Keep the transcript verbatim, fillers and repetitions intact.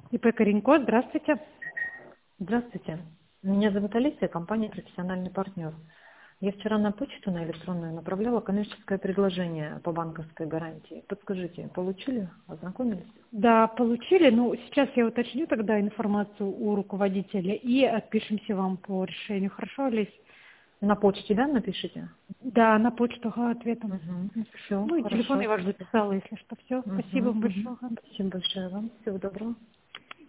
И П. Коренько, здравствуйте. Здравствуйте. Меня зовут Алисия, компания «Профессиональный партнер». Я вчера на почту, на электронную, направляла коммерческое предложение по банковской гарантии. Подскажите, получили? Ознакомились? Да, получили. Ну, сейчас я уточню тогда информацию у руководителя и отпишемся вам по решению. Хорошо, Олесь? На почте, да, напишите? Да, на почту ага, ответом. Угу. Все, Ну и телефон хорошо. я ваш записала, если что. Все, спасибо Угу, вам угу. большое. Спасибо большое вам. Всего доброго.